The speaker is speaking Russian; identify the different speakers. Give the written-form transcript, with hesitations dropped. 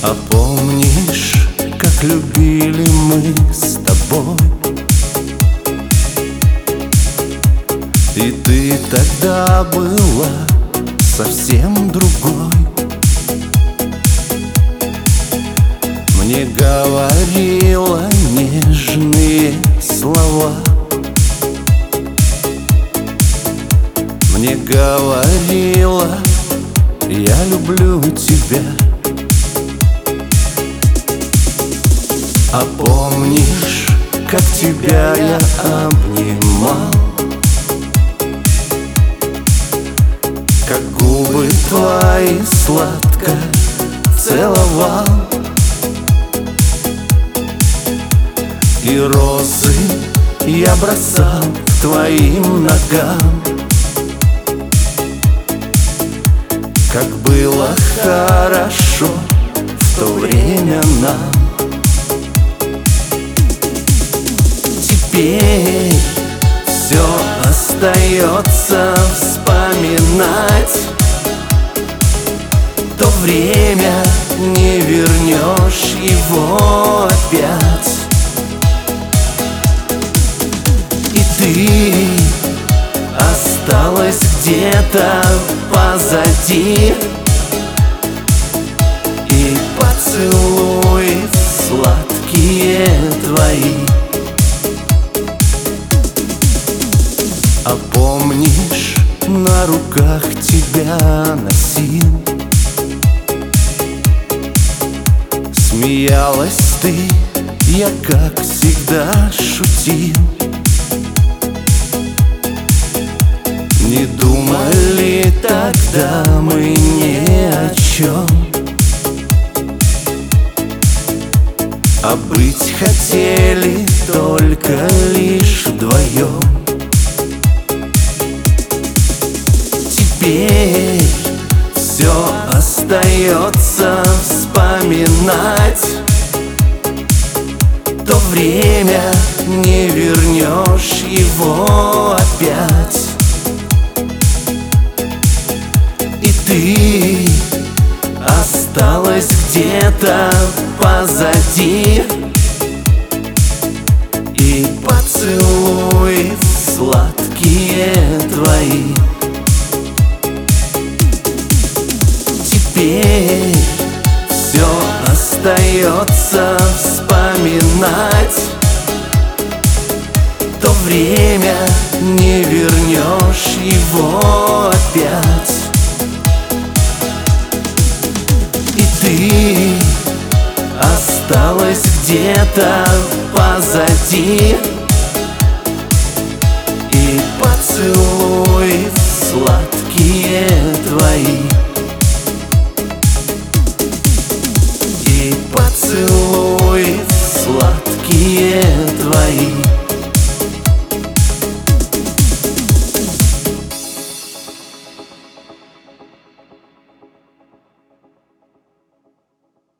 Speaker 1: А помнишь, как любили мы с тобой? И ты тогда была совсем другой. Мне говорила нежные слова, мне говорила: я люблю тебя. А помнишь, как тебя я обнимал, как губы твои сладко целовал, и розы я бросал к твоим ногам. Как было хорошо в то время нам. Теперь все остается вспоминать. То время не вернешь его опять. И ты осталась где-то позади, и поцелуи сладкие твои. А помнишь, на руках тебя носил, смеялась ты, я как всегда шутил. Не думали тогда мы ни о чем, а быть хотели только лишь вдвоем. Теперь все остается вспоминать. То время не вернешь его опять. И ты осталась где-то позади, и поцелуи сладкие твои. Теперь все остается вспоминать. То время не вернешь его опять. И ты осталась где-то позади, и поцелуй сладкий